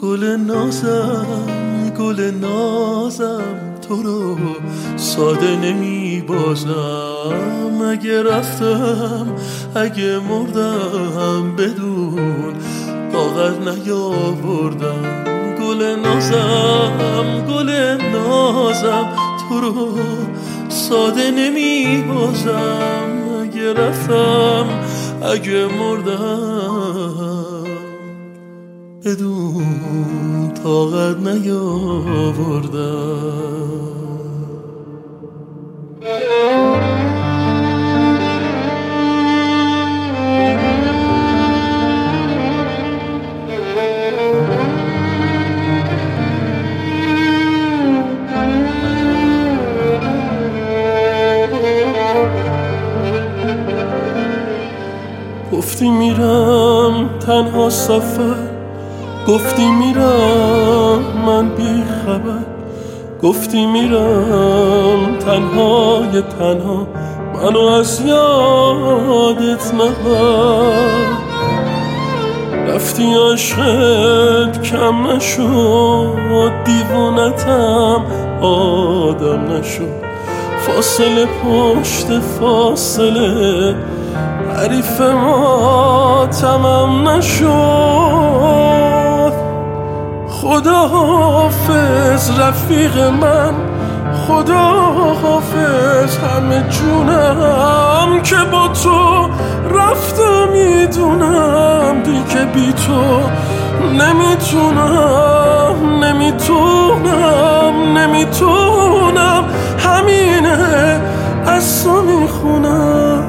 گل نازم گل نازم تو رو ساده نمی بازم. اگه رفتم اگه مردم بدون کاغذ نیاوردم. گل نازم گل نازم تو رو ساده نمی بازم. اگه رفتم اگه مردم بدون طاقت نیاوردم. گفتی میرم تنها سفر، گفتی میرم من بی خبر، گفتی میرم تنهای تنها منو از یادت نبر. رفتی عشقت کم نشد، دیوونتم آدم نشد. فاصله پشت فاصله حریف ما تمام نشد. خدا حافظ رفیق من، خدا حافظ همه جونم که با تو رفتم. میدونم دیگه بی تو نمیتونم نمیتونم نمیتونم. همینه از تو میخونم.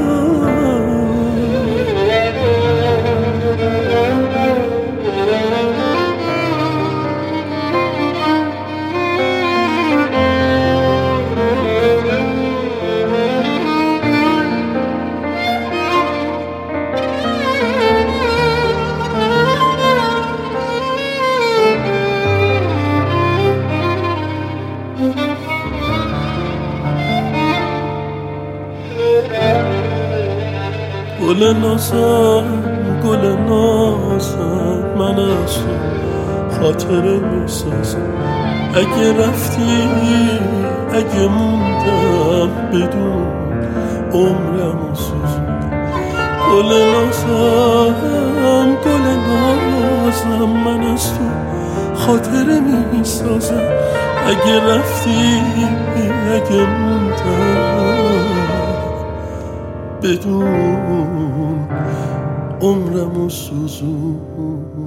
گل نازم گل نازم من از تو خاطره میسازم. اگه رفتی اگه موندم بدون عمرمو سوزوندم. گل نازم گل نازم من از تو خاطره میسازم. اگه رفتی اگه موندم بدون عمرمو سوزون.